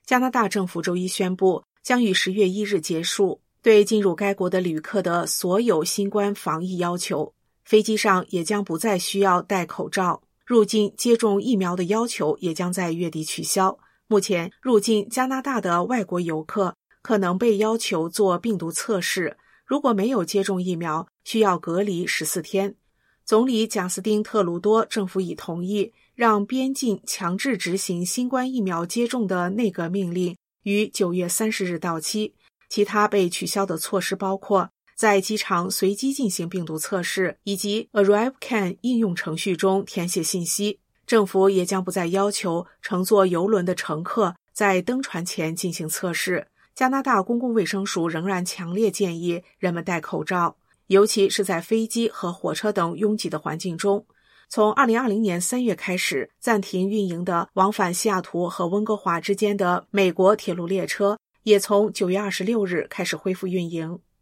加拿大政府周一宣布，将于10月1日结束对进入该国的旅客的所有新冠防疫要求，飞机上也将不再需要戴口罩，入境接种疫苗的要求也将在月底取消。目前，入境加拿大的外国游客可能被要求做病毒测试，如果没有接种疫苗，需要隔离14天。总理贾斯汀·特鲁多政府已同意让边境强制执行新冠疫苗接种的内阁命令于9月30日到期。其他被取消的措施包括在机场随机进行病毒测试，以及 ArriveCan 应用程序中填写信息。政府也将不再要求乘坐邮轮的乘客在登船前进行测试。加拿大公共卫生署仍然强烈建议人们戴口罩，尤其是在飞机和火车等拥挤的环境中。从2020年3月开始暂停运营的往返西雅图和温哥华之间的美国铁路列车，也从9月26日开始恢复运营。